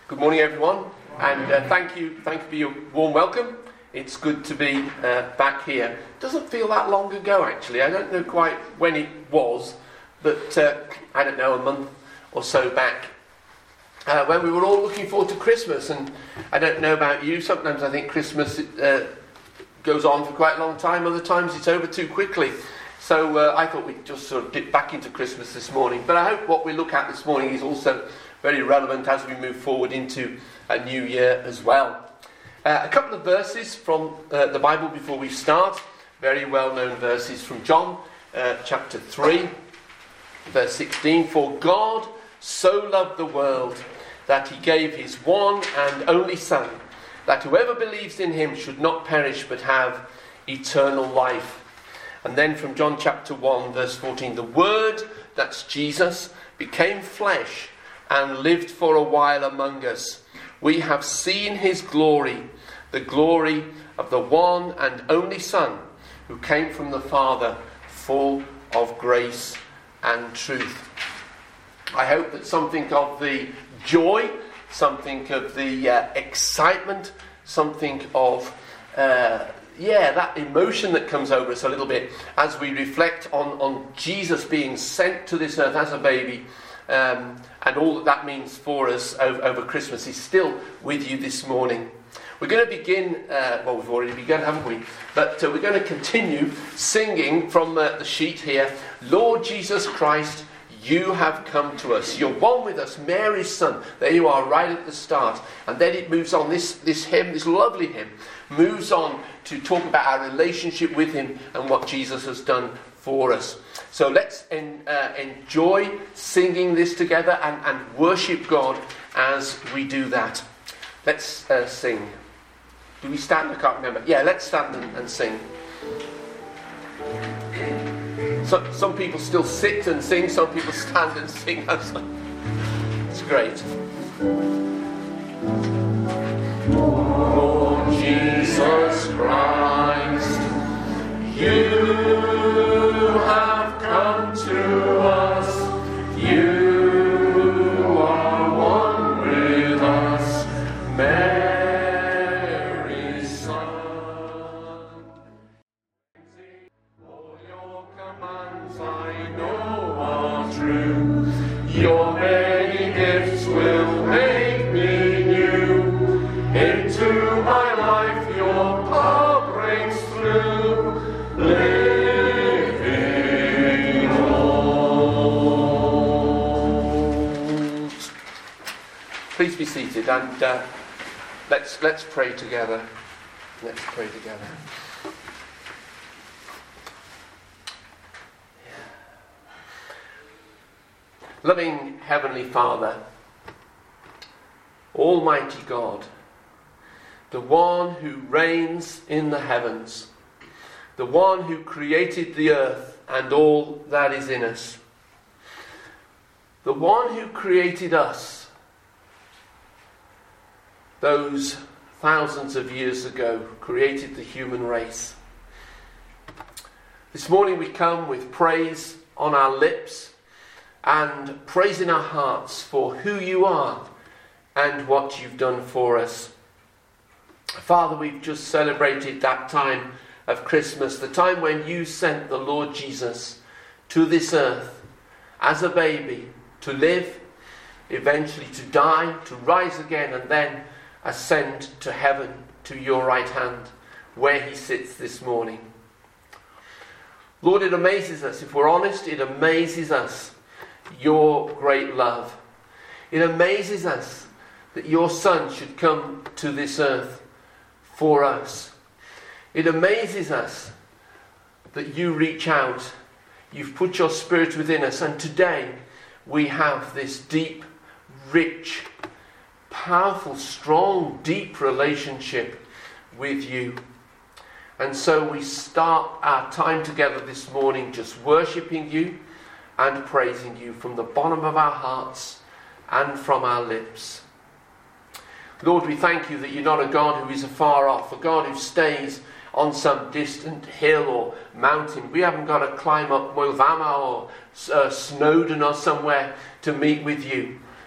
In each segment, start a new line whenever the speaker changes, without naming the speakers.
Good morning, everyone, and thank you for your warm welcome. It's good to be back here. It doesn't feel that long ago, actually. I don't know quite when it was, but I don't know, a month or so back, when we were all looking forward to Christmas. And I don't know about you, sometimes I think Christmas goes on for quite a long time, other times it's over too quickly. So I thought we'd just sort of dip back into Christmas this morning. But I hope what we look at this morning is also very relevant as we move forward into a new year as well. A couple of verses from the Bible before we start. Very well-known verses from John chapter 3, verse 16. For God so loved the world that he gave his one and only Son, that whoever believes in him should not perish but have eternal life. And then from John chapter 1, verse 14. The Word, that's Jesus, became flesh and lived for a while among us. We have seen his glory, the glory of the one and only Son, who came from the Father, full of grace and truth. I hope that something of the joy, something of the excitement, something of that emotion that comes over us a little bit as we reflect on Jesus being sent to this earth as a baby, and all that means for us over Christmas. He's still with you this morning. We're going to begin, we've already begun, haven't we? But we're going to continue singing from the sheet here. Lord Jesus Christ, you have come to us. You're one with us, Mary's son. There you are, right at the start. And then it moves on, this hymn, this lovely hymn, moves on to talk about our relationship with him and what Jesus has done for us. So let's enjoy singing this together and worship God as we do that. Let's sing. Do we stand? I can't remember. Yeah, let's stand and sing. So, some people still sit and sing, some people stand and sing. It's great. Lord Jesus Christ, you have come to us. You are one with us, Mary's Son. All your commands I know are true. Your many gifts will make me new. Into my life your power breaks through. Living hope. Please be seated and let's pray together. Let's pray together. Loving Heavenly Father, Almighty God, the one who reigns in the heavens, the one who created the earth and all that is in us, the one who created us those thousands of years ago, created the human race. This morning we come with praise on our lips and praise in our hearts for who you are and what you've done for us. Father, we've just celebrated that time of Christmas, the time when you sent the Lord Jesus to this earth as a baby to live, eventually to die, to rise again, and then ascend to heaven to your right hand, where he sits this morning. Lord, it amazes us. If we're honest, it amazes us, your great love. It amazes us that your Son should come to this earth for us. It amazes us that you reach out. You've put your Spirit within us, and today we have this deep, rich, powerful, strong, deep relationship with you. And so we start our time together this morning just worshipping you and praising you from the bottom of our hearts and from our lips. Lord, we thank you that you're not a God who is afar off, a God who stays on some distant hill or mountain. We haven't got to climb up Moelvama or Snowdon or somewhere to meet with you.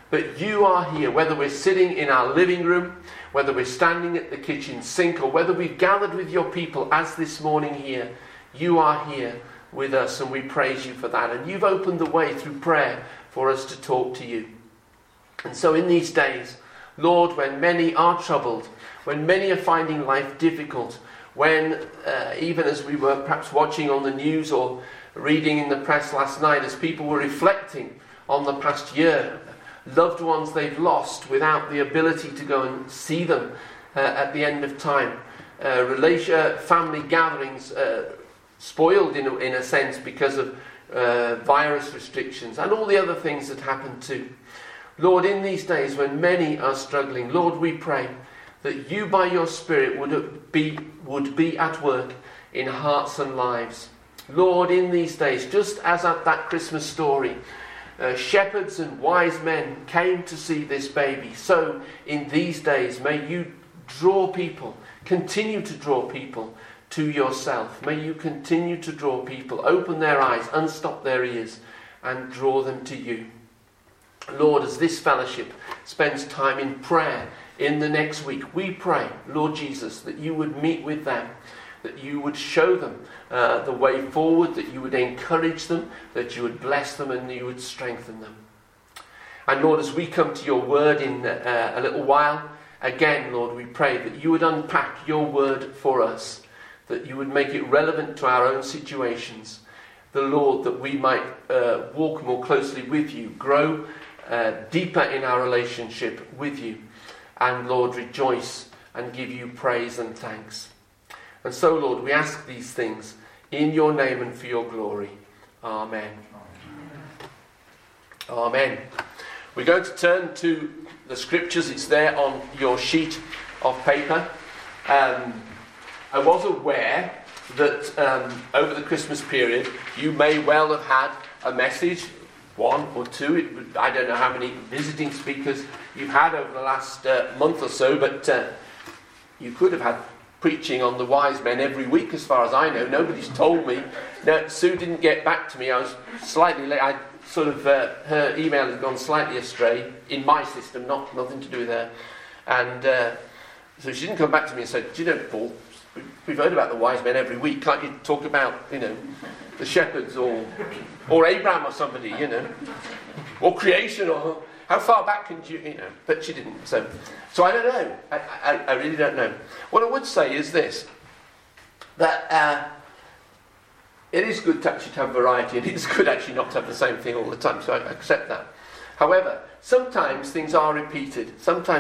but you are here, whether we're sitting in our living room, whether we're standing at the kitchen sink, or whether we've gathered with your people as this morning here. You are here with us, and we praise you for that. And you've opened the way through prayer for us to talk to you. And so in these days, Lord, when many are troubled, when many are finding life difficult, when even as we were perhaps watching on the news or reading in the press last night, as people were reflecting on the past year, loved ones they've lost without the ability to go and see them at the end of time, family gatherings spoiled in a sense because of virus restrictions and all the other things that happened too. Lord, in these days when many are struggling, Lord, we pray that you by your Spirit would be at work in hearts and lives. Lord, in these days, just as at that Christmas story, shepherds and wise men came to see this baby, so in these days may you draw people, continue to draw people to yourself. May you continue to draw people, open their eyes, unstop their ears, and draw them to you. Lord, as this fellowship spends time in prayer in the next week, we pray, Lord Jesus, that you would meet with them, that you would show them the way forward, that you would encourage them, that you would bless them, and you would strengthen them. And Lord, as we come to your word in a little while, again, Lord, we pray that you would unpack your word for us, that you would make it relevant to our own situations. The Lord, that we might walk more closely with you, grow deeper in our relationship with you, and Lord, rejoice and give you praise and thanks. And so, Lord, we ask these things in your name and for your glory. Amen. Amen. We're going to turn to the scriptures. It's there on your sheet of paper. I was aware that over the Christmas period you may well have had a message, one or two. I don't know how many visiting speakers you've had over the last month or so, but you could have had preaching on the wise men every week, as far as I know. Nobody's told me. No, Sue didn't get back to me. I was slightly late. Her email has gone slightly astray in my system, nothing to do with her. And so she didn't come back to me and said, "Do you know, Paul, we've heard about the wise men every week. Can't you talk about, the shepherds or Abraham or somebody, or creation, or how far back can you, But she didn't. So I don't know. I really don't know. What I would say is this, that it is good to actually have variety, and it's good actually not to have the same thing all the time, so I accept that. However, sometimes things are repeated.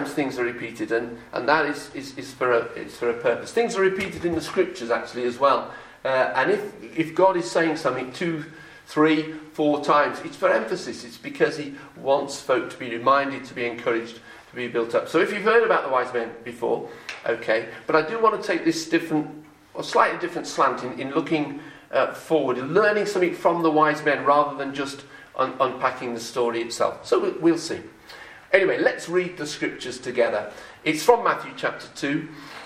And that is for a purpose. Things are repeated in the scriptures actually as well. And if God is saying something 2, 3, 4 times, it's for emphasis. It's because he wants folk to be reminded, to be encouraged, to be built up. So if you've heard about the wise men before, okay. But I do want to take this slightly different slant in looking forward, and learning something from the wise men rather than just unpacking the story itself. So we'll see. Anyway, let's read the scriptures together. It's from Matthew chapter 2,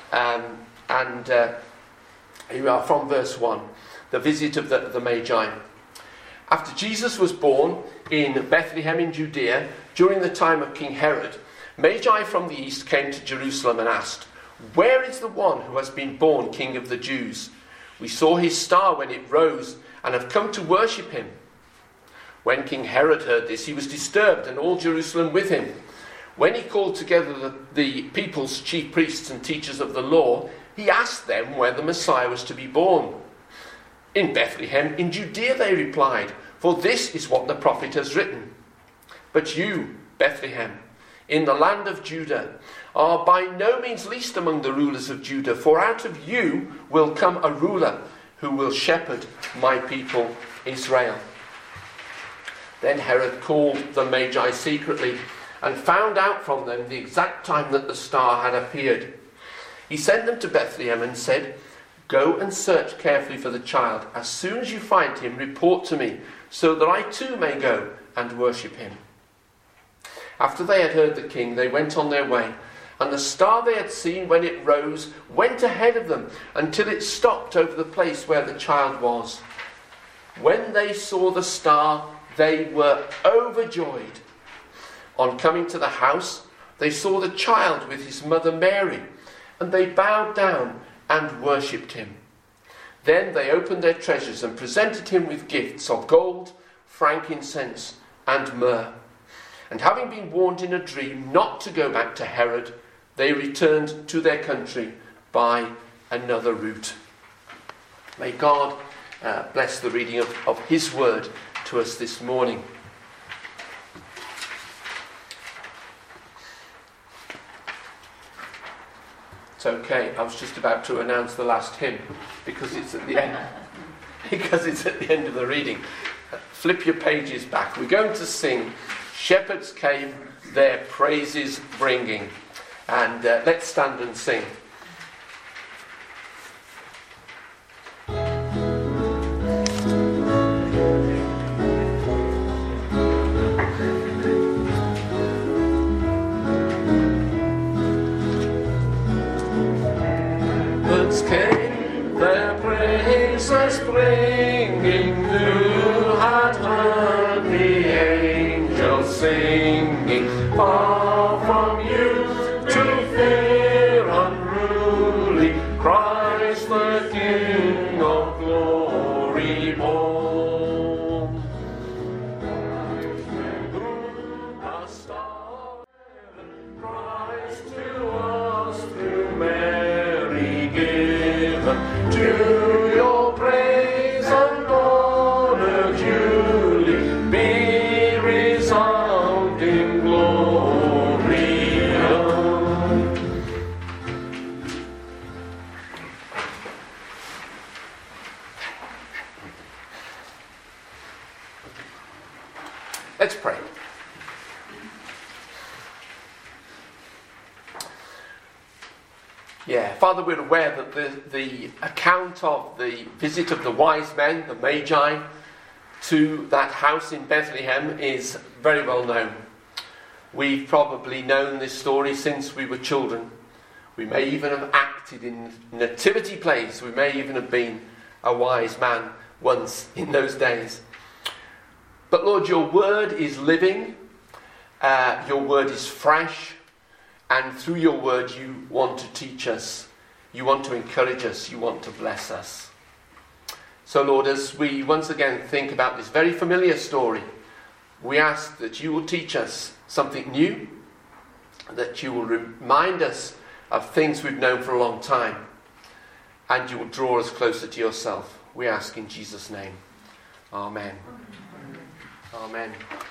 and here we are from verse 1, the visit of the Magi. After Jesus was born in Bethlehem in Judea, during the time of King Herod, Magi from the east came to Jerusalem and asked, "Where is the one who has been born King of the Jews? We saw his star when it rose and have come to worship him." When King Herod heard this, he was disturbed, and all Jerusalem with him. When he called together the people's chief priests and teachers of the law, he asked them where the Messiah was to be born. "In Bethlehem, in Judea," they replied, "for this is what the prophet has written. But you, Bethlehem, in the land of Judah, are by no means least among the rulers of Judah, for out of you will come a ruler who will shepherd my people Israel." Then Herod called the Magi secretly and found out from them the exact time that the star had appeared. He sent them to Bethlehem and said, "Go and search carefully for the child. As soon as you find him, report to me, so that I too may go and worship him." After they had heard the king, they went on their way, and the star they had seen when it rose went ahead of them until it stopped over the place where the child was. When they saw the star, they were overjoyed. On coming to the house, they saw the child with his mother Mary, and they bowed down and worshipped him. Then they opened their treasures and presented him with gifts of gold, frankincense, and myrrh. And having been warned in a dream not to go back to Herod, they returned to their country by another route. May God bless the reading of his word to us this morning. It's okay, I was just about to announce the last hymn because it's at the end. Because it's at the end of the reading. Flip your pages back. We're going to sing "Shepherds Came, Their Praises Bringing." And let's stand and sing. Came their praises bringing, who had heard the angels singing, far from you to fear unruly, Christ the King of glory born. Who a star, Christ to us through Mary given, to your praise and honor duly be resounding glory. Let's pray. Yeah, Father, we're aware that the account of the visit of the wise men, the Magi, to that house in Bethlehem is very well known. We've probably known this story since we were children. We may even have acted in nativity plays. We may even have been a wise man once in those days. But Lord, your word is living. Your word is fresh. And through your word, you want to teach us. You want to encourage us. You want to bless us. So, Lord, as we once again think about this very familiar story, we ask that you will teach us something new, that you will remind us of things we've known for a long time, and you will draw us closer to yourself. We ask in Jesus' name. Amen. Amen.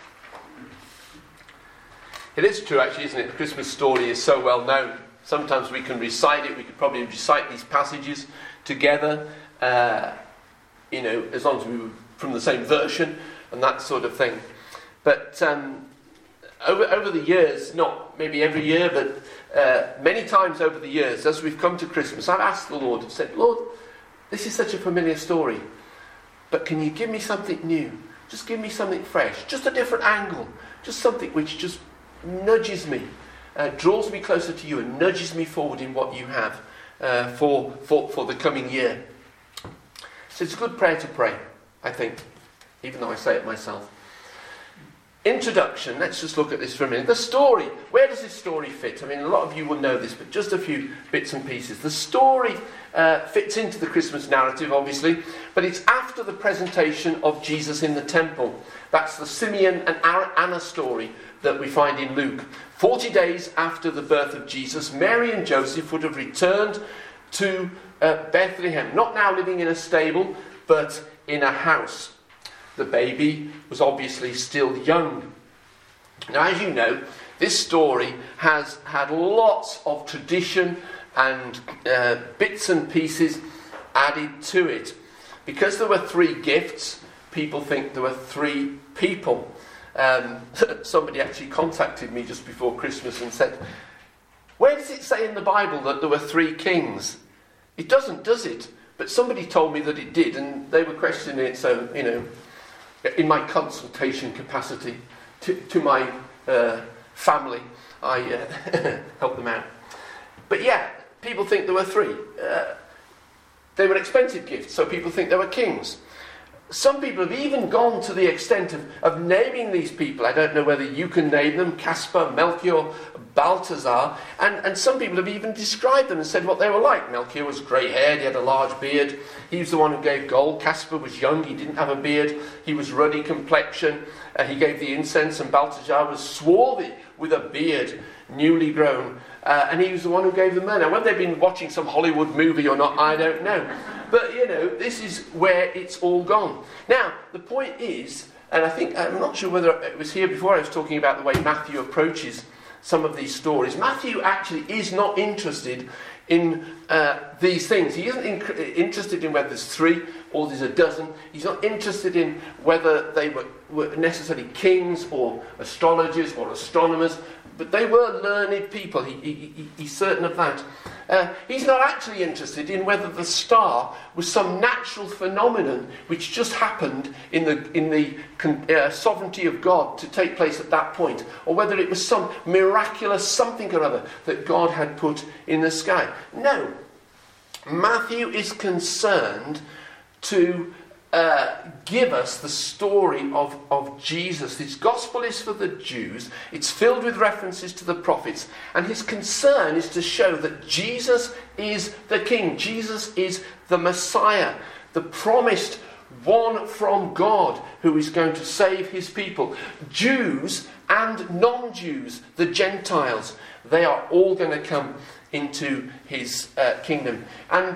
It is true, actually, isn't it? The Christmas story is so well known. Sometimes we can recite it. We could probably recite these passages together, as long as we were from the same version and that sort of thing. But over the years, not maybe every year, but many times over the years, as we've come to Christmas, I've asked the Lord, I've said, Lord, this is such a familiar story, but can you give me something new? Just give me something fresh, just a different angle, just something which just nudges me, draws me closer to you and nudges me forward in what you have for the coming year. So it's a good prayer to pray, I think, even though I say it myself. Introduction, let's just look at this for a minute. The story, where does this story fit? I mean, a lot of you will know this, but just a few bits and pieces. The story fits into the Christmas narrative, obviously, but it's after the presentation of Jesus in the temple. That's the Simeon and Anna story that we find in Luke. 40 days after the birth of Jesus, Mary and Joseph would have returned to Bethlehem, not now living in a stable, but in a house. The baby was obviously still young. Now, as you know, this story has had lots of tradition and bits and pieces added to it. Because there were 3 gifts, people think there were 3 people. Somebody actually contacted me just before Christmas and said, where does it say in the Bible that there were 3 kings? It doesn't, does it? But somebody told me that it did, and they were questioning it, so, in my consultation capacity to my family, I helped them out. But yeah, people think there were 3. They were expensive gifts, so people think they were kings. some people have even gone to the extent of naming these people. I don't know whether you can name them: Caspar, Melchior, Balthazar. And some people have even described them and said what they were like. Melchior was grey-haired, he had a large beard. He was the one who gave gold. Caspar was young, he didn't have a beard. He was ruddy complexion. He gave the incense. And Balthazar was swarthy with a beard, newly grown. And he was the one who gave the manna. Now, whether they've been watching some Hollywood movie or not, I don't know. But, this is where it's all gone. Now, the point is, and I'm not sure whether it was here before I was talking about the way Matthew approaches some of these stories. Matthew actually is not interested in these things. He isn't interested in whether there's 3 or there's a dozen. He's not interested in whether they were necessarily kings or astrologers or astronomers, but they were learned people. He's certain of that. He's not actually interested in whether the star was some natural phenomenon which just happened in the sovereignty of God to take place at that point, or whether it was some miraculous something or other that God had put in the sky. No. Matthew is concerned to give us the story of Jesus. His gospel is for the Jews. It's filled with references to the prophets. And his concern is to show that Jesus is the King. Jesus is the Messiah, the promised one from God who is going to save his people. Jews and non-Jews, the Gentiles, they are all going to come into his kingdom. And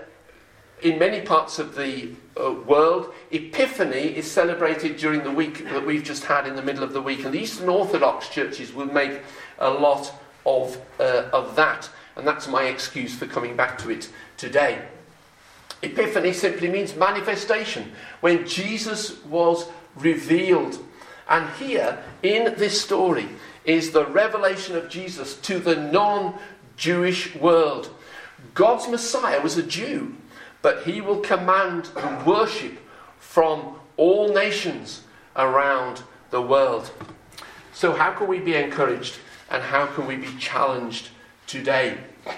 in many parts of the world, Epiphany is celebrated during the week that we've just had in the middle of the week. And the Eastern Orthodox churches will make a lot of that. And that's my excuse for coming back to it today. Epiphany simply means manifestation, when Jesus was revealed. And here, in this story, is the revelation of Jesus to the non-Jewish world. God's Messiah was a Jew, but he will command the worship from all nations around the world. So how can we be encouraged and how can we be challenged today?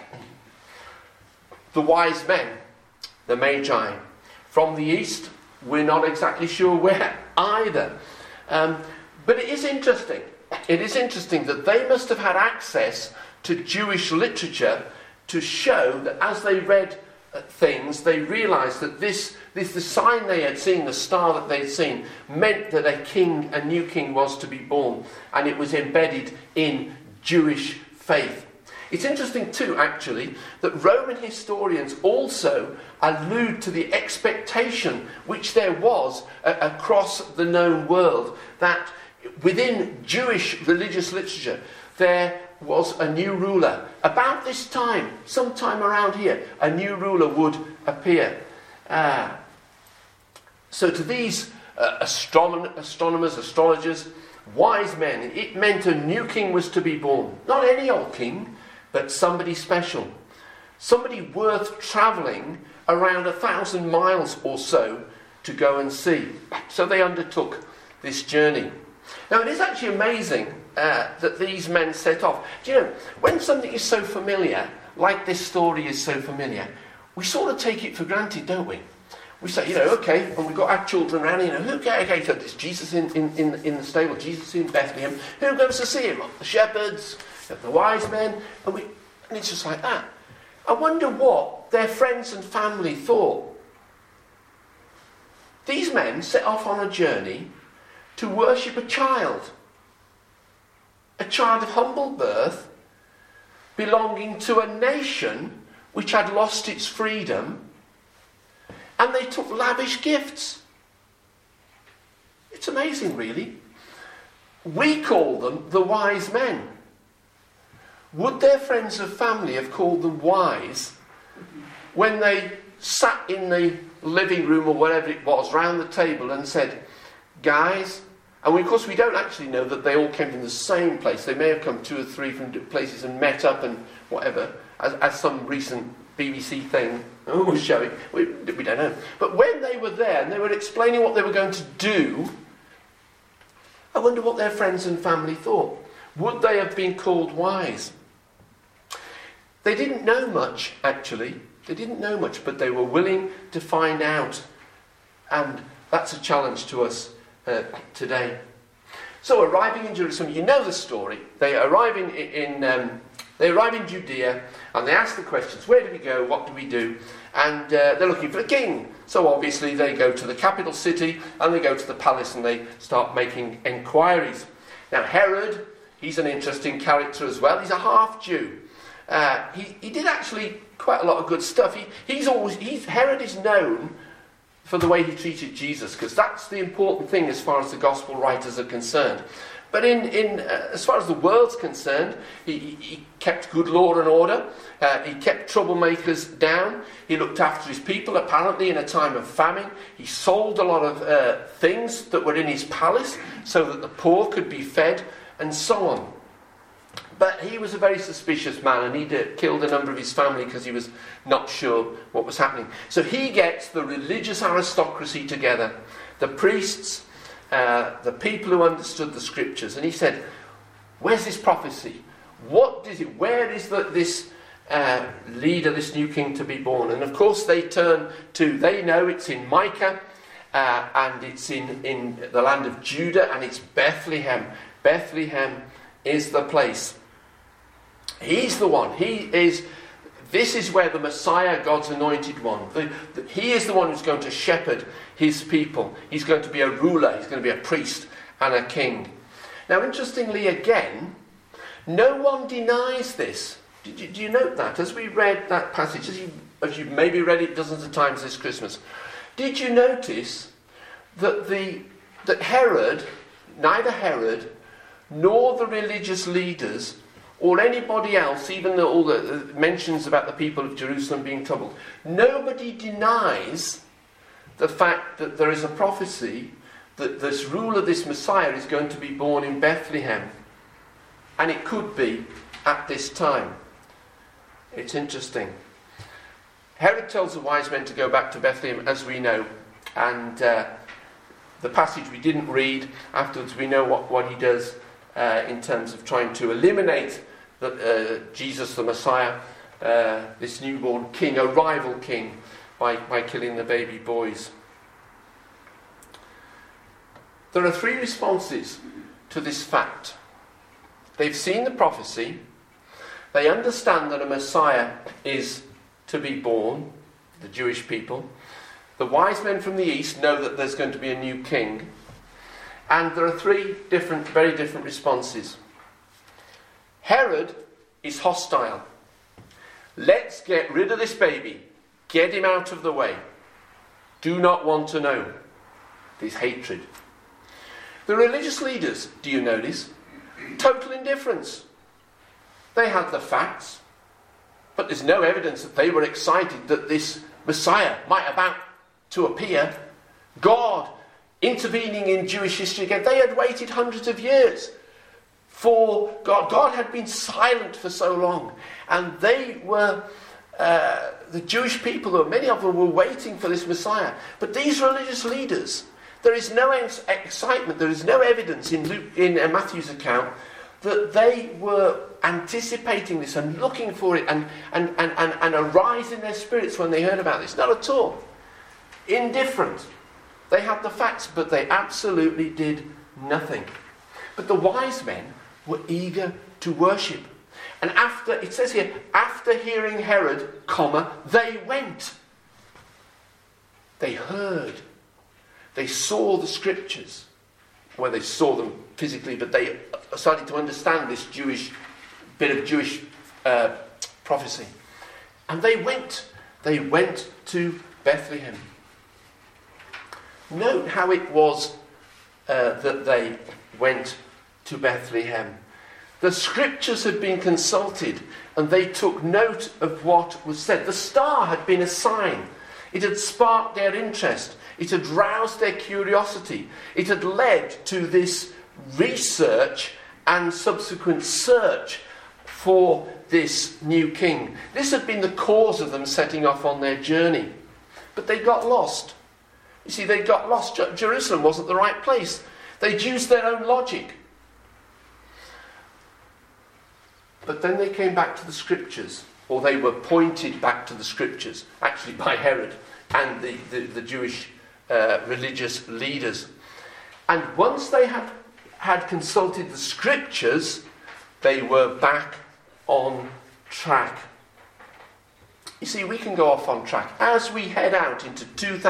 The wise men, the Magi, from the east, we're not exactly sure where either. But it is interesting. It is interesting that they must have had access to Jewish literature to show that as they read things, they realised that the sign they had seen, the star that they had seen, meant that a new king was to be born, and it was embedded in Jewish faith. It's interesting too, actually, that Roman historians also allude to the expectation which there was across the known world, that within Jewish religious literature there was a new ruler. About this time, sometime around here, a new ruler would appear. So to these astronomers, astrologers, wise men, it meant a new king was to be born. Not any old king, but somebody special. Somebody worth travelling around 1,000 miles or so to go and see. So they undertook this journey. Now it is actually amazing that these men set off. Do you know, when something is so familiar, like this story is so familiar, we sort of take it for granted, don't we? We say, okay, and we've got our children around, okay, so there's Jesus in the stable, Jesus in Bethlehem. Who goes to see him? The shepherds, the wise men, and it's just like that. I wonder what their friends and family thought. These men set off on a journey to worship a child of humble birth, belonging to a nation which had lost its freedom, and they took lavish gifts. It's amazing, really. We call them the wise men. Would their friends and family have called them wise when they sat in the living room or whatever it was round the table and said, guys, and of course we don't actually know that they all came from the same place. They may have come 2 or 3 from places and met up and whatever, as some recent BBC thing was showing. We don't know. But when they were there and they were explaining what they were going to do, I wonder what their friends and family thought. Would they have been called wise? They didn't know much, actually. They didn't know much, but they were willing to find out. And that's a challenge to us today. So arriving in Jerusalem, you know the story. They arrive in Judea, and they ask the questions, where do we go, what do we do? And they're looking for a king. So obviously they go to the capital city, and they go to the palace, and they start making enquiries. Now Herod, he's an interesting character as well. He's a half-Jew. He did actually quite a lot of good stuff. Herod is known for the way he treated Jesus, because that's the important thing as far as the gospel writers are concerned. But as far as the world's concerned, he kept good law and order. He kept troublemakers down. He looked after his people, apparently, in a time of famine. He sold a lot of things that were in his palace so that the poor could be fed, and so on. But he was a very suspicious man, and he'd killed a number of his family because he was not sure what was happening. So he gets the religious aristocracy together, the priests, the people who understood the scriptures, and he said, where's this prophecy? What is it? Where is this leader, this new king to be born? And of course they know it's in Micah, and it's in the land of Judah, and it's Bethlehem. Bethlehem is the place. He's the one. This is where the Messiah, God's anointed one, he is the one who's going to shepherd his people. He's going to be a ruler. He's going to be a priest and a king. Now, interestingly again, no one denies this. Do you note that? As we read that passage, as you've maybe read it dozens of times this Christmas, did you notice that neither Herod nor the religious leaders or anybody else, even all the mentions about the people of Jerusalem being troubled, nobody denies the fact that there is a prophecy that this ruler, this Messiah, is going to be born in Bethlehem. And it could be at this time. It's interesting. Herod tells the wise men to go back to Bethlehem, as we know. And the passage we didn't read, afterwards we know what he does in terms of trying to eliminate Jesus the Messiah, this newborn king, a rival king, by killing the baby boys. There are three responses to this fact. They've seen the prophecy. They understand that a Messiah is to be born, the Jewish people. The wise men from the east know that there's going to be a new king. And there are three very different responses. Herod is hostile. Let's get rid of this baby. Get him out of the way. Do not want to know. There's hatred. The religious leaders, do you notice? Total indifference. They had the facts, but there's no evidence that they were excited that this Messiah might about to appear. God intervening in Jewish history again. They had waited hundreds of years for God. God had been silent for so long, and they were the Jewish people, many of them were waiting for this Messiah. But these religious leaders, there is no excitement, there is no evidence in Matthew's account that they were anticipating this and looking for it and a rise in their spirits when they heard about this. Not at all. Indifferent. They had the facts, but they absolutely did nothing. But the wise men were eager to worship. And it says here, after hearing Herod, they went. They heard. They saw the scriptures. Well, they saw them physically, but they started to understand this bit of Jewish prophecy. And they went. They went to Bethlehem. Note how it was that they went to Bethlehem. The scriptures had been consulted, and they took note of what was said. The star had been a sign. It had sparked their interest. It had roused their curiosity. It had led to this research and subsequent search for this new king. This had been the cause of them setting off on their journey. But they got lost. You see, they got lost. Jerusalem wasn't the right place. They'd used their own logic. But then they came back to the scriptures, or they were pointed back to the scriptures, actually by Herod and the Jewish religious leaders. And once they had consulted the scriptures, they were back on track. You see, we can go off on track as we head out into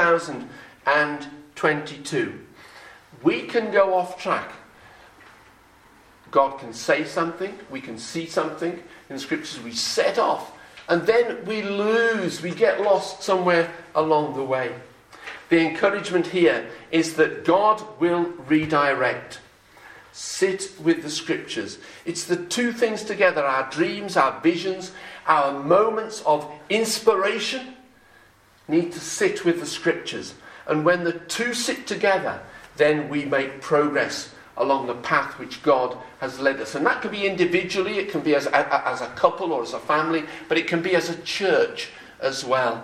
2022. We can go off track. God can say something, we can see something in the scriptures, we set off, and then we get lost somewhere along the way. The encouragement here is that God will redirect. Sit with the scriptures. It's the two things together, our dreams, our visions, our moments of inspiration need to sit with the scriptures. And when the two sit together, then we make progress along the path which God has led us. And that can be individually, it can be as a couple or as a family, but it can be as a church as well.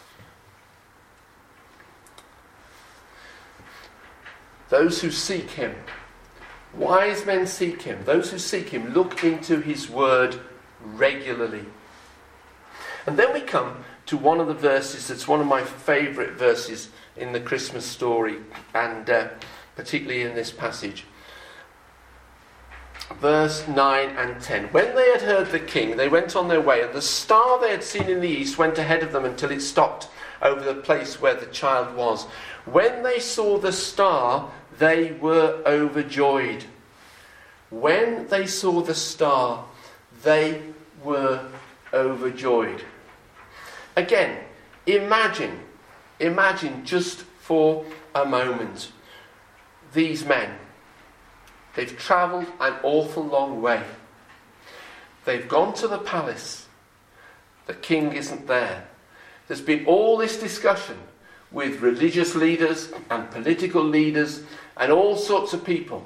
Those who seek him, wise men seek him. Those who seek him look into his word regularly. And then we come to one of the verses that's one of my favourite verses in the Christmas story, and particularly in this passage. Verse 9 and 10. When they had heard the king, they went on their way, and the star they had seen in the east went ahead of them until it stopped over the place where the child was. When they saw the star, they were overjoyed. When they saw the star, they were overjoyed. Again, imagine just for a moment, these men. They've travelled an awful long way. They've gone to the palace. The king isn't there. There's been all this discussion with religious leaders and political leaders and all sorts of people.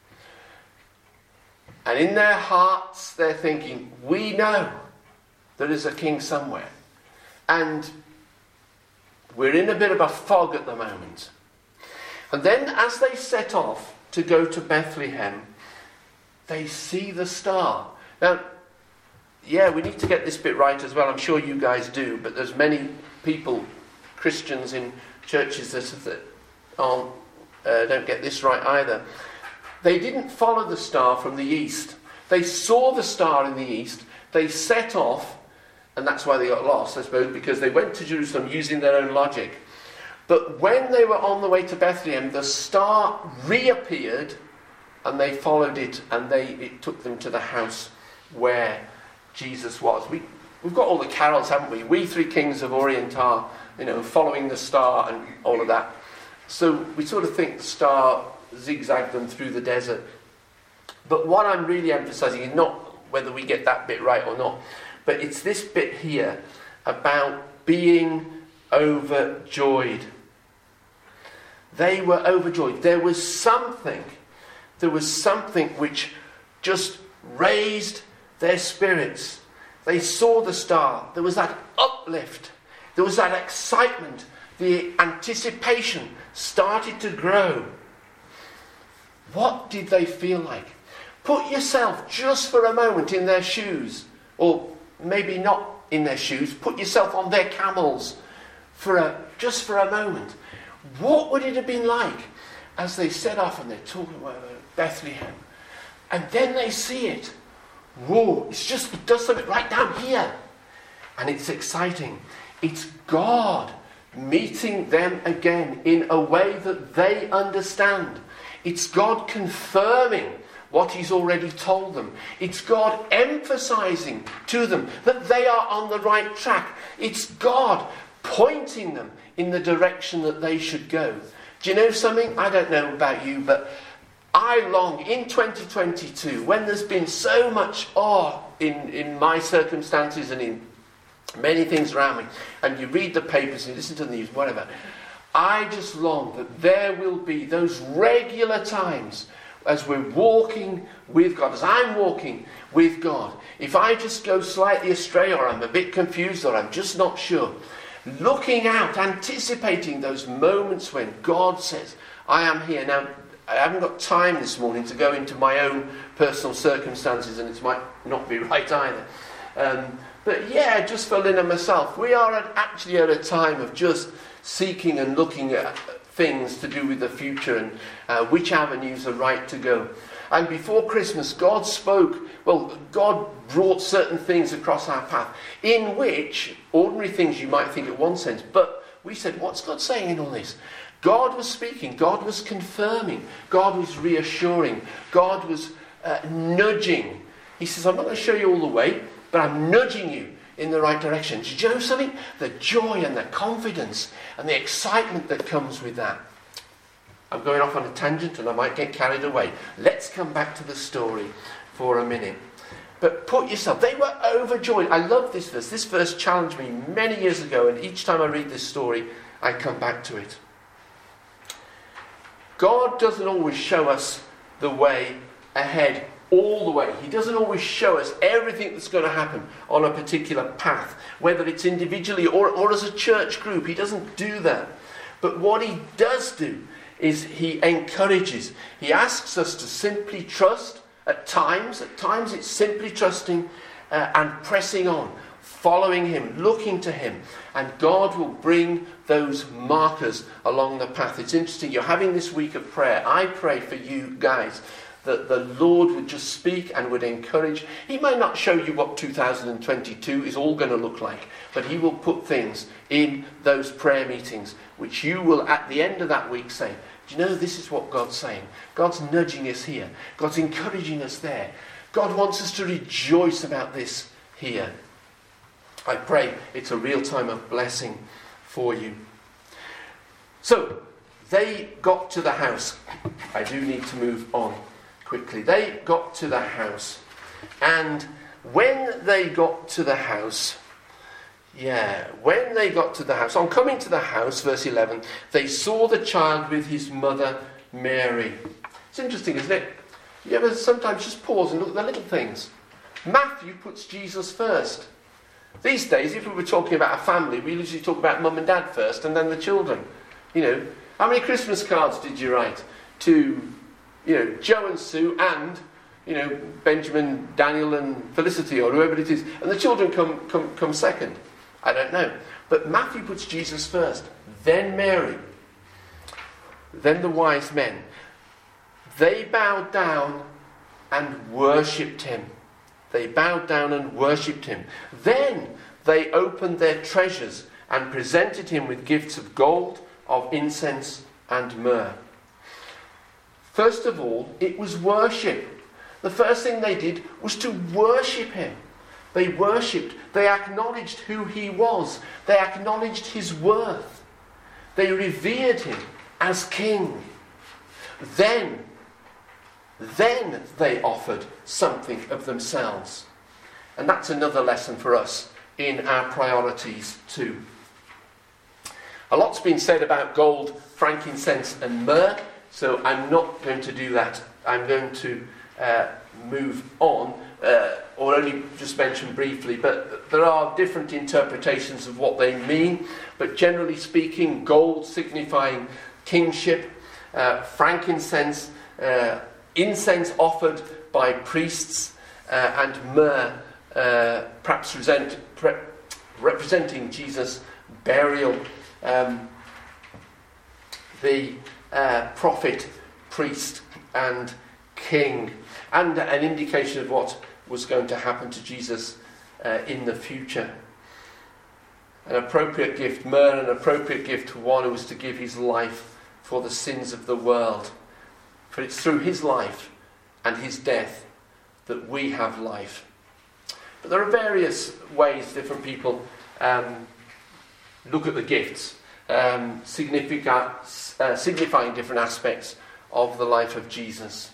And in their hearts, they're thinking, we know there is a king somewhere. And we're in a bit of a fog at the moment. And then as they set off to go to Bethlehem, they see the star. Now, yeah, we need to get this bit right as well. I'm sure you guys do, but there's many people, Christians in churches that don't get this right either. They didn't follow the star from the east. They saw the star in the east. They set off, and that's why they got lost, I suppose, because they went to Jerusalem using their own logic. But when they were on the way to Bethlehem, the star reappeared, and they followed it, and it took them to the house where Jesus was. We've got all the carols, haven't we? We three kings of Orient are, following the star and all of that. So we sort of think the star zigzagged them through the desert. But what I'm really emphasising is not whether we get that bit right or not, but it's this bit here about being overjoyed. They were overjoyed. There was something which just raised their spirits. They saw the star. There was that uplift. There was that excitement. The anticipation started to grow. What did they feel like? Put yourself just for a moment in their shoes, or maybe not in their shoes. Put yourself on their camels just for a moment. What would it have been like as they set off and they're talking about Bethlehem, and then they see it? Whoa! It does something right down here, and it's exciting. It's God meeting them again in a way that they understand. It's God confirming what he's already told them. It's God emphasizing to them that they are on the right track. It's God pointing them in the direction that they should go. Do you know something? I don't know about you, but I long in 2022, when there's been so much awe in my circumstances and in many things around me, and you read the papers and you listen to the news, whatever, I just long that there will be those regular times as we're walking with God, as I'm walking with God. If I just go slightly astray, or I'm a bit confused, or I'm just not sure, looking out, anticipating those moments when God says, I am here. Now, I haven't got time this morning to go into my own personal circumstances, and it might not be right either. But yeah, just for Lynn and myself, we are actually at a time of just seeking and looking at things to do with the future and which avenues are right to go. And before Christmas, God brought certain things across our path, in which, ordinary things you might think at one sense, but we said, what's God saying in all this? God was speaking, God was confirming, God was reassuring, God was nudging. He says, I'm not going to show you all the way, but I'm nudging you in the right direction. Do you know something? The joy and the confidence and the excitement that comes with that. I'm going off on a tangent and I might get carried away. Let's come back to the story for a minute. But put yourself, they were overjoyed. I love this verse. This verse challenged me many years ago, and each time I read this story, I come back to it. God doesn't always show us the way ahead all the way. He doesn't always show us everything that's going to happen on a particular path, whether it's individually or as a church group. He doesn't do that. But what he does do is he encourages. He asks us to simply trust at times. At times it's simply trusting and pressing on, following him, looking to him. And God will bring those markers along the path. It's interesting, you're having this week of prayer. I pray for you guys that the Lord would just speak and would encourage. He might not show you what 2022 is all going to look like, but he will put things in those prayer meetings which you will at the end of that week say, do you know, this is what God's saying. God's nudging us here. God's encouraging us there. God wants us to rejoice about this here. I pray it's a real time of blessing for you. So, they got to the house. I do need to move on quickly. They got to the house. And when they got to the house, on coming to the house, verse 11, they saw the child with his mother Mary. It's interesting, isn't it? You ever sometimes just pause and look at the little things? Matthew puts Jesus first. These days, if we were talking about a family, we usually talk about mum and dad first and then the children. You know, how many Christmas cards did you write to, Joe and Sue and, Benjamin, Daniel and Felicity or whoever it is, and the children come second? I don't know. But Matthew puts Jesus first, then Mary, then the wise men. They bowed down and worshipped him. They bowed down and worshipped him. Then they opened their treasures and presented him with gifts of gold, of incense and myrrh. First of all, it was worship. The first thing they did was to worship him. They worshipped. They acknowledged who he was. They acknowledged his worth. They revered him as king. Then they offered something of themselves. And that's another lesson for us in our priorities too. A lot's been said about gold, frankincense and myrrh, so I'm not going to do that. I'm going to move on, or only just mention briefly, but there are different interpretations of what they mean. But generally speaking, gold signifying kingship, frankincense, incense offered by priests, and myrrh perhaps representing Jesus' burial. The prophet, priest and king, and an indication of what was going to happen to Jesus in the future. An appropriate gift, myrrh, an appropriate gift to one who was to give his life for the sins of the world. For it's through his life and his death that we have life. But there are various ways different people look at the gifts, signifying different aspects of the life of Jesus.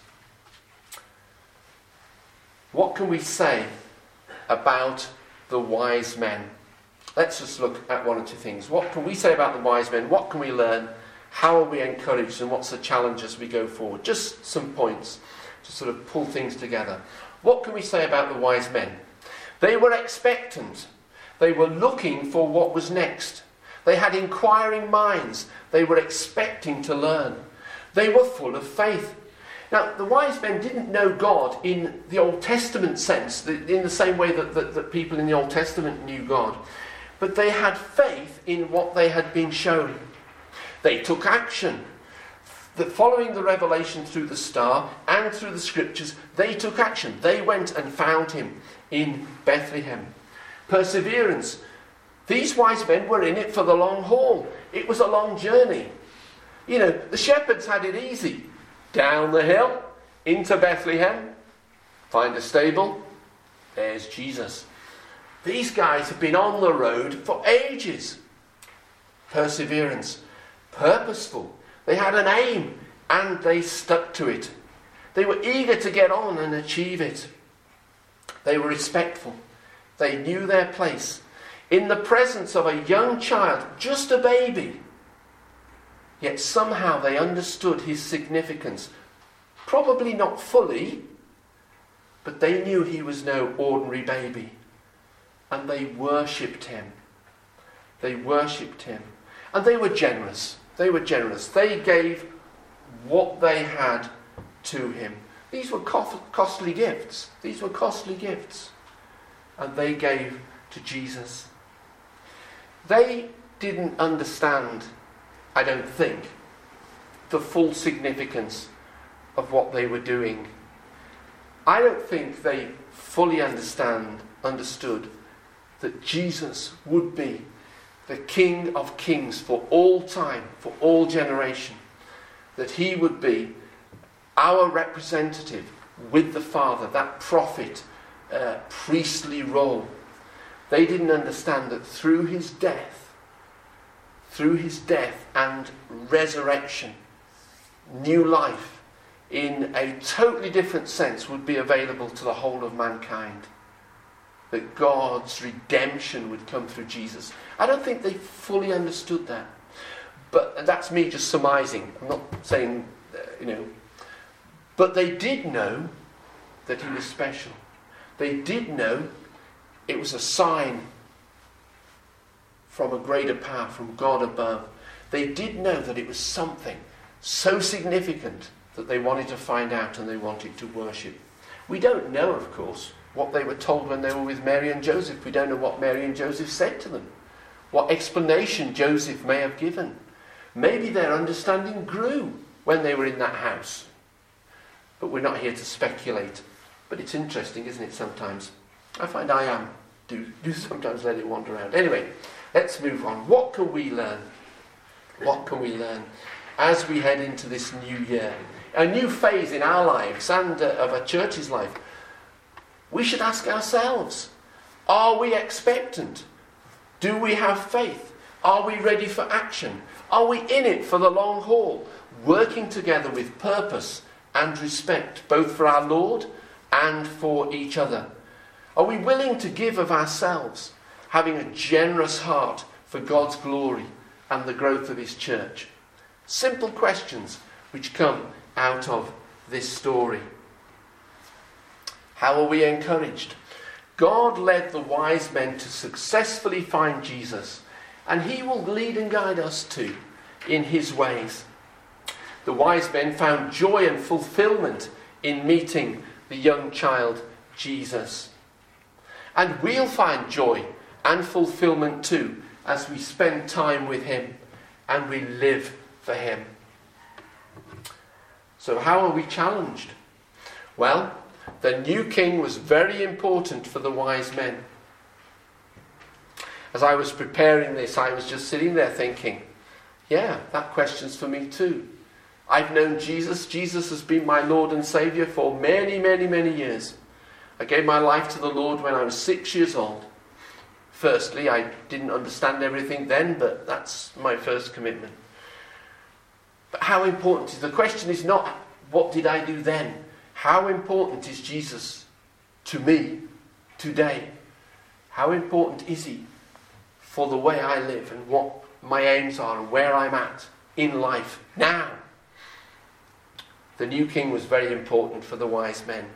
What can we say about the wise men? Let's just look at one or two things. What can we say about the wise men? What can we learn? How are we encouraged? And what's the challenge as we go forward? Just some points to sort of pull things together. What can we say about the wise men? They were expectant. They were looking for what was next. They had inquiring minds. They were expecting to learn. They were full of faith. Now, the wise men didn't know God in the Old Testament sense, in the same way that people in the Old Testament knew God. but they had faith in what they had been shown. They took action. Following the revelation through the star and through the scriptures, they took action. They went and found him in Bethlehem. Perseverance. These wise men were in it for the long haul. It was a long journey. You know, the shepherds had it easy. Down the hill, into Bethlehem, find a stable, there's Jesus. These guys have been on the road for ages. Perseverance. Purposeful. They had an aim and they stuck to it. They were eager to get on and achieve it. They were respectful. They knew their place. In the presence of a young child, just a baby, yet somehow they understood his significance. Probably not fully, but they knew he was no ordinary baby. And they worshipped him. They worshipped him. And they were generous. They were generous. They gave what they had to him. These were costly gifts. These were costly gifts. And they gave to Jesus. They didn't understand, I don't think, the full significance of what they were doing. I don't think they fully understood that Jesus would be the King of Kings for all time, for all generation. That he would be our representative with the Father, that prophet, priestly role. They didn't understand that through his death and resurrection, new life in a totally different sense would be available to the whole of mankind. That God's redemption would come through Jesus. I don't think they fully understood that. But that's me just surmising. I'm not saying, But they did know that he was special. They did know it was a sign from a greater power, from God above. They did know that it was something so significant that they wanted to find out and they wanted to worship. We don't know, of course, what they were told when they were with Mary and Joseph. We don't know what Mary and Joseph said to them. What explanation Joseph may have given. Maybe their understanding grew when they were in that house. But we're not here to speculate. But it's interesting, isn't it, sometimes? I find I do sometimes let it wander around. Anyway, let's move on. What can we learn? What can we learn as we head into this new year? A new phase in our lives and of our church's life. We should ask ourselves, are we expectant? Do we have faith? Are we ready for action? Are we in it for the long haul, working together with purpose and respect, both for our Lord and for each other? Are we willing to give of ourselves, having a generous heart for God's glory and the growth of his church? Simple questions which come out of this story. How are we encouraged? God led the wise men to successfully find Jesus, and he will lead and guide us too in his ways. The wise men found joy and fulfillment in meeting the young child Jesus. And we'll find joy and fulfillment too as we spend time with him and we live for him. So how are we challenged? Well, the new king was very important for the wise men. As I was preparing this, I was just sitting there thinking, yeah, that question's for me too. I've known Jesus. Jesus has been my Lord and Saviour for many, many, many years. I gave my life to the Lord when I was 6 years old. Firstly, I didn't understand everything then, but that's my first commitment. But how important is the question is not what did I do then? How important is Jesus to me today? How important is he for the way I live and what my aims are and where I'm at in life now? The new king was very important for the wise men.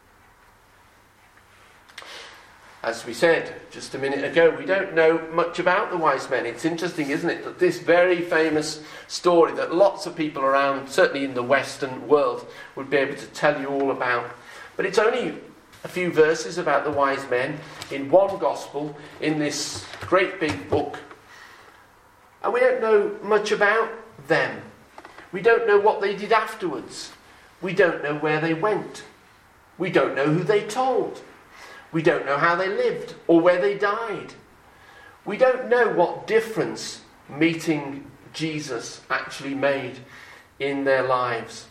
As we said just a minute ago, we don't know much about the wise men. It's interesting, isn't it, that this very famous story that lots of people around, certainly in the Western world, would be able to tell you all about. But it's only a few verses about the wise men in one gospel in this great big book. And we don't know much about them. We don't know what they did afterwards. We don't know where they went. We don't know who they told. We don't know how they lived or where they died. We don't know what difference meeting Jesus actually made in their lives.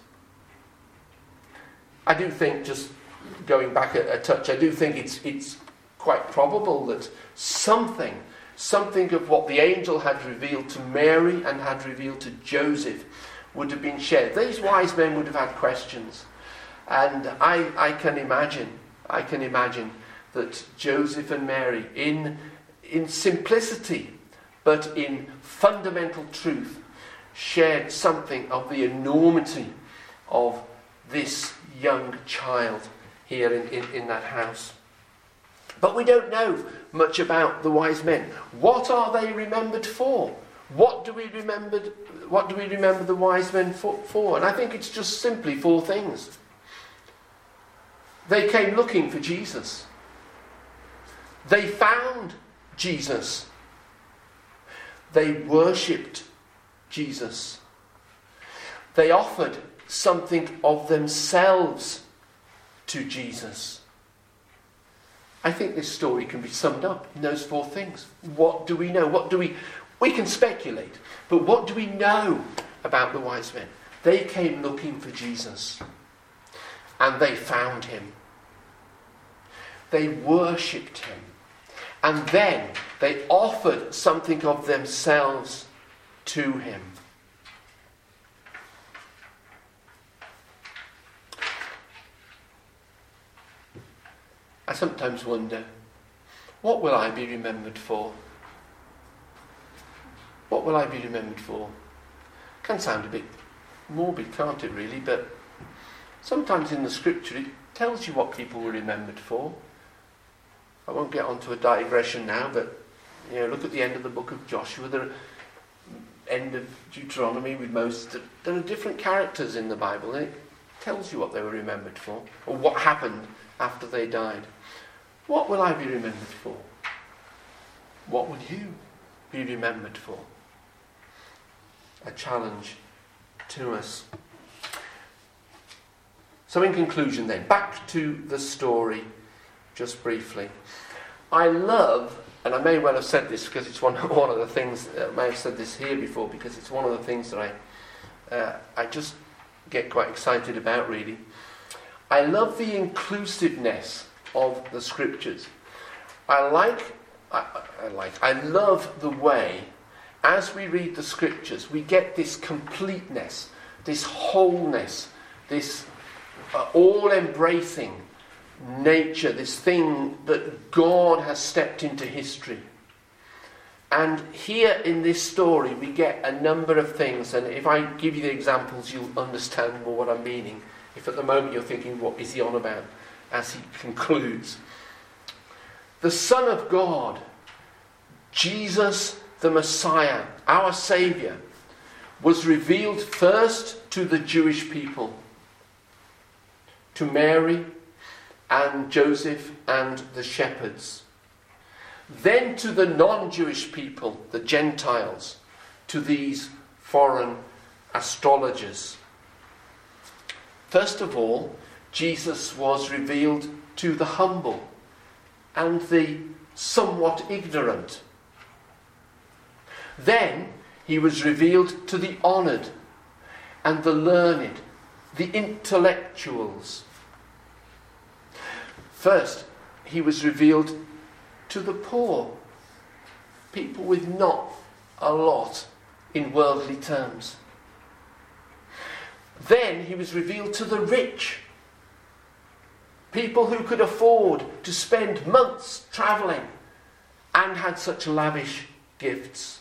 I do think, just going back a touch, I do think it's quite probable that something of what the angel had revealed to Mary and had revealed to Joseph would have been shared. These wise men would have had questions. And I can imagine that Joseph and Mary, in simplicity, but in fundamental truth, shared something of the enormity of this young child here in that house. But we don't know much about the wise men. What are they remembered for? What do we remember the wise men for? And I think it's just simply 4 things. They came looking for Jesus. They found Jesus. They worshipped Jesus. They offered something of themselves to Jesus. I think this story can be summed up in those 4 things. What do we know? We can speculate, but what do we know about the wise men? They came looking for Jesus, and they found him. They worshipped him, and then they offered something of themselves to him. I sometimes wonder, what will I be remembered for? What will I be remembered for? Can sound a bit morbid, can't it really? But sometimes in the scripture it tells you what people were remembered for. I won't get onto a digression now, but look at the end of the book of Joshua, the end of Deuteronomy with Moses. There are different characters in the Bible, and it tells you what they were remembered for, or what happened after they died. What will I be remembered for? What would you be remembered for? A challenge to us. So in conclusion then, back to the story just briefly. I love, and I may well have said this because it's one of the things, I may have said this here before, because it's one of the things that I just get quite excited about, really. I love the inclusiveness of the scriptures. I love the way, as we read the scriptures, we get this completeness, this wholeness, this all-embracing nature, this thing that God has stepped into history. And here in this story we get a number of things, and if I give you the examples you'll understand more what I'm meaning. If at the moment you're thinking, what is he on about, as he concludes. The Son of God, Jesus the Messiah, our Saviour, was revealed first to the Jewish people, to Mary and Joseph and the shepherds. Then to the non-Jewish people, the Gentiles, to these foreign astrologers. First of all, Jesus was revealed to the humble and the somewhat ignorant. Then he was revealed to the honoured and the learned, the intellectuals. First, he was revealed to the poor, people with not a lot in worldly terms. Then he was revealed to the rich, people who could afford to spend months travelling and had such lavish gifts.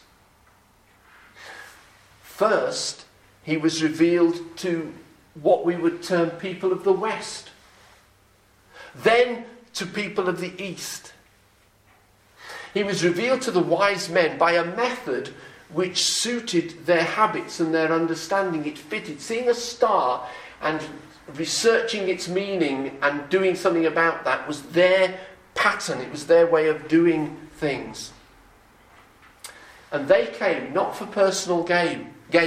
First, he was revealed to what we would term people of the West. Then to people of the East. He was revealed to the wise men by a method which suited their habits and their understanding. It fitted. Seeing a star and researching its meaning and doing something about that was their pattern. It was their way of doing things. And they came not for personal gain,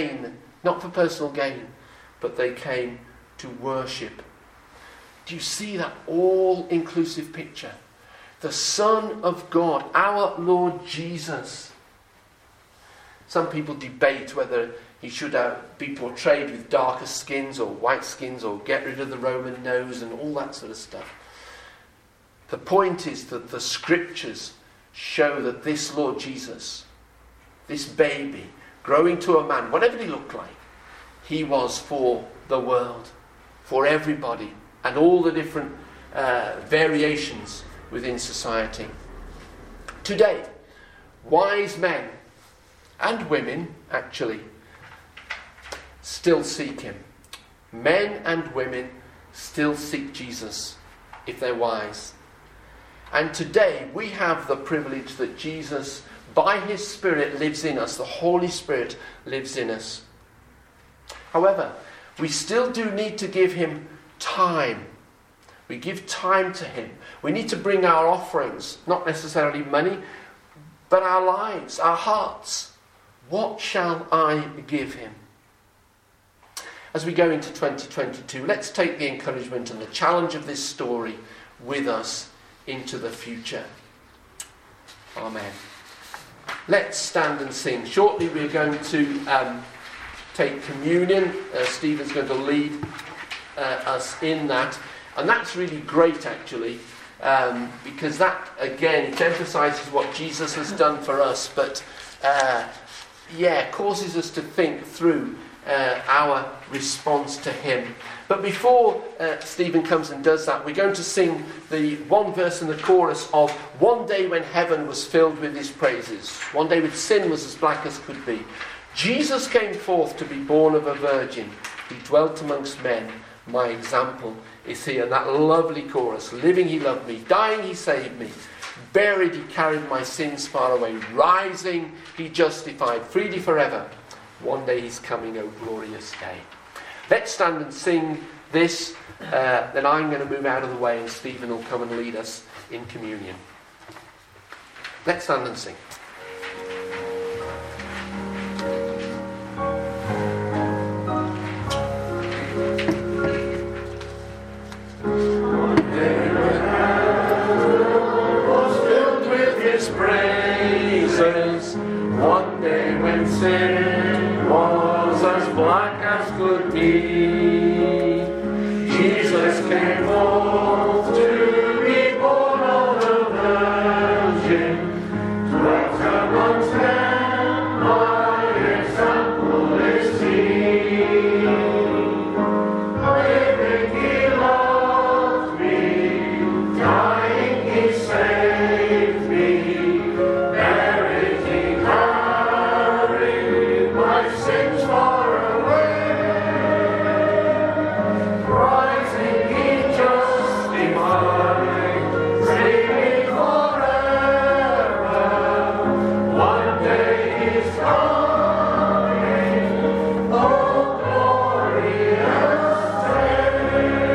but they came to worship. Do you see that all-inclusive picture? The Son of God, our Lord Jesus. Some people debate whether he should be portrayed with darker skins or white skins, or get rid of the Roman nose and all that sort of stuff. The point is that the scriptures show that this Lord Jesus, this baby, growing to a man, whatever he looked like, he was for the world, for everybody, and all the different variations within society. Today, wise men and women, actually, still seek him. Men and women still seek Jesus if they're wise. And today we have the privilege that Jesus, by his Spirit, lives in us. The Holy Spirit lives in us. However, we still do need to give him time. We give time to him. We need to bring our offerings, not necessarily money, but our lives, our hearts. What shall I give him? As we go into 2022, let's take the encouragement and the challenge of this story with us into the future. Amen. Let's stand and sing. Shortly we're going to take communion. Stephen's going to lead us in that. And that's really great, actually, because that, again, it emphasises what Jesus has done for us, but, causes us to think through our response to him. But before Stephen comes and does that, we're going to sing the one verse in the chorus of "One day when heaven was filled with his praises, one day when sin was as black as could be, Jesus came forth to be born of a virgin. He dwelt amongst men. My example is he." And that lovely chorus: living he loved me, dying he saved me, buried he carried my sins far away, rising he justified, freed he forever. One day he's coming, oh glorious day. Let's stand and sing this. Then I'm going to move out of the way and Stephen will come and lead us in communion. Let's stand and sing. One day when sin was as black as could be, Jesus came forth to be born of a virgin, dwelt amongst men, my example is he. Living he loved me, dying he saved me, sins far away, rising he justified, freely forever. One day he's coming, oh glorious day.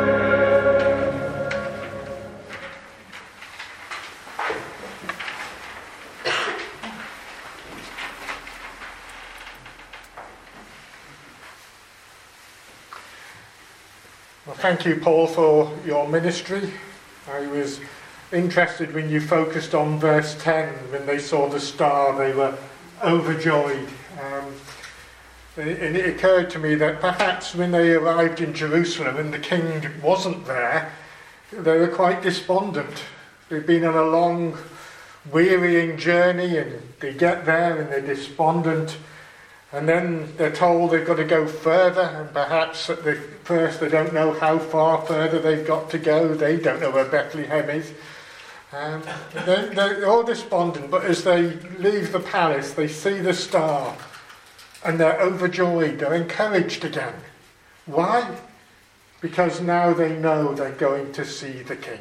Well, thank you, Paul, for your ministry. I was interested when you focused on verse 10. When they saw the star, they were overjoyed. And it occurred to me that perhaps when they arrived in Jerusalem and the king wasn't there, they were quite despondent. They'd been on a long, wearying journey, and they get there and they're despondent. And then they're told they've got to go further, and perhaps at the first they don't know how far further they've got to go. They don't know where Bethlehem is. They're all despondent, but as they leave the palace, they see the star, and they're overjoyed, they're encouraged again. Why? Because now they know they're going to see the King.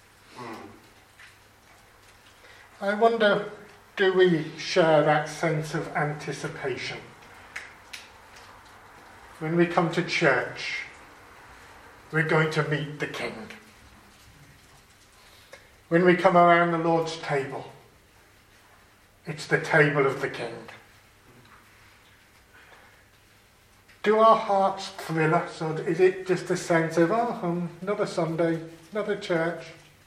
I wonder, do we share that sense of anticipation? When we come to church, we're going to meet the King. When we come around the Lord's table, it's the table of the King. Do our hearts thrill us, or is it just a sense of, another Sunday, another church?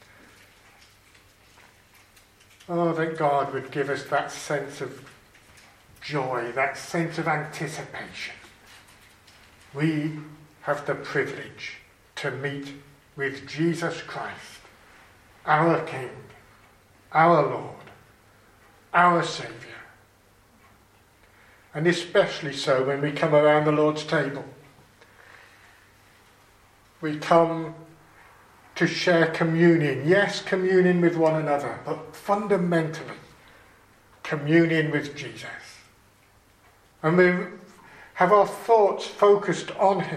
Oh, that God would give us that sense of joy, that sense of anticipation. We have the privilege to meet with Jesus Christ, our King, our Lord, our Saviour. And especially so when we come around the Lord's table. We come to share communion. Yes, communion with one another, but fundamentally, communion with Jesus. And we have our thoughts focused on him,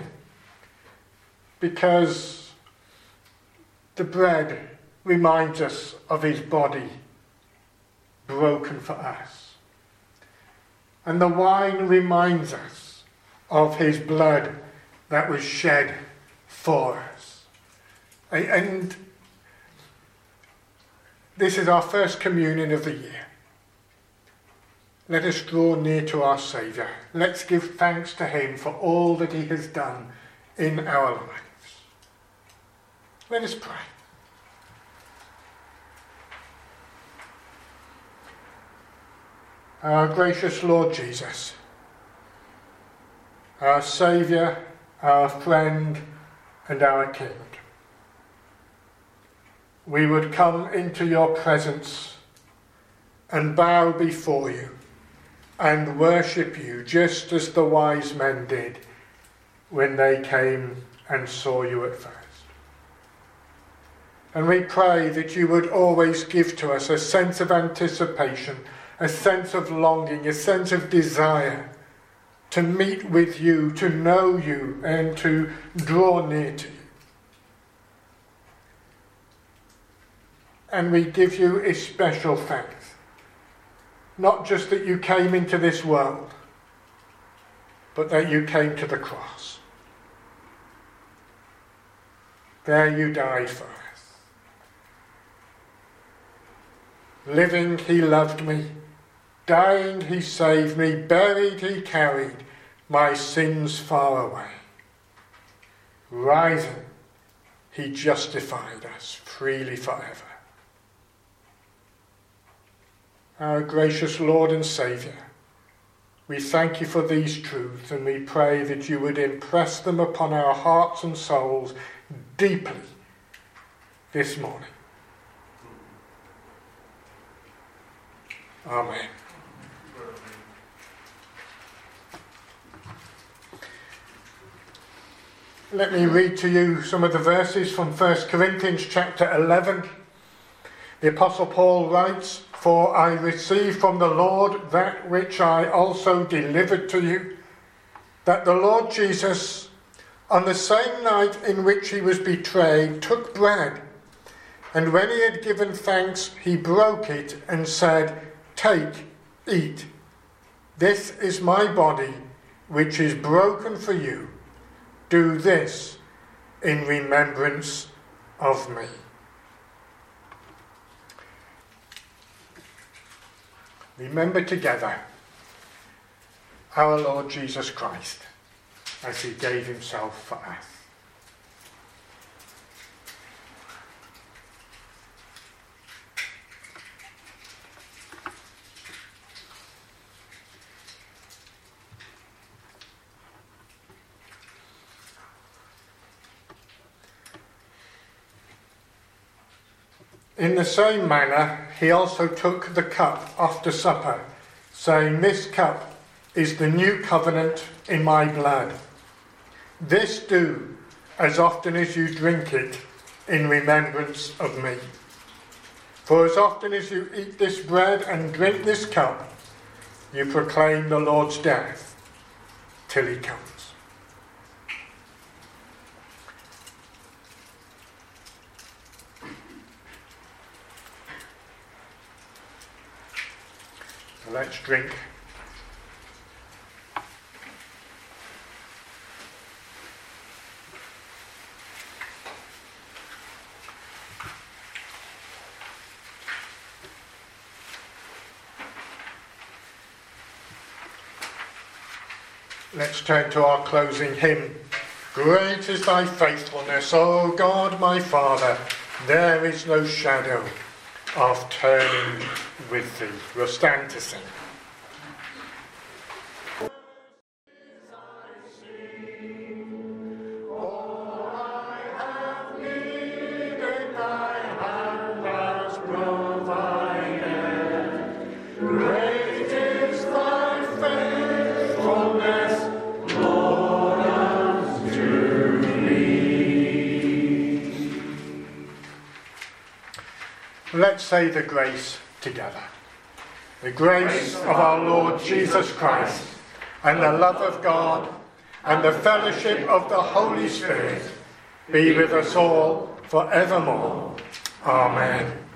because the bread reminds us of his body broken for us. And the wine reminds us of his blood that was shed for us. And this is our first communion of the year. Let us draw near to our Saviour. Let's give thanks to him for all that he has done in our lives. Let us pray. Our gracious Lord Jesus, our Saviour, our friend, and our King, we would come into your presence and bow before you and worship you just as the wise men did when they came and saw you at first. And we pray that you would always give to us a sense of anticipation, a sense of longing, a sense of desire to meet with you, to know you, and to draw near to you. And we give you especial thanks, not just that you came into this world, but that you came to the cross. There you died for us. Living, he loved me. Dying, he saved me. Buried, he carried my sins far away. Rising, he justified us freely forever. Our gracious Lord and Saviour, we thank you for these truths, and we pray that you would impress them upon our hearts and souls deeply this morning. Amen. Let me read to you some of the verses from 1 Corinthians chapter 11. The Apostle Paul writes, "For I received from the Lord that which I also delivered to you, that the Lord Jesus, on the same night in which he was betrayed, took bread, and when he had given thanks, he broke it and said, 'Take, eat. This is my body, which is broken for you. Do this in remembrance of me.'" Remember together our Lord Jesus Christ as he gave himself for us. In the same manner, he also took the cup after supper, saying, "This cup is the new covenant in my blood. This do as often as you drink it in remembrance of me. For as often as you eat this bread and drink this cup, you proclaim the Lord's death till he comes." Let's drink. Let's turn to our closing hymn. Great is thy faithfulness, O God my Father, there is no shadow of turning with thee. We'll stand to sing. Let's say the grace together. The grace of our Lord Jesus Christ, and the love of God, and the fellowship of the Holy Spirit be with us all forevermore. Amen.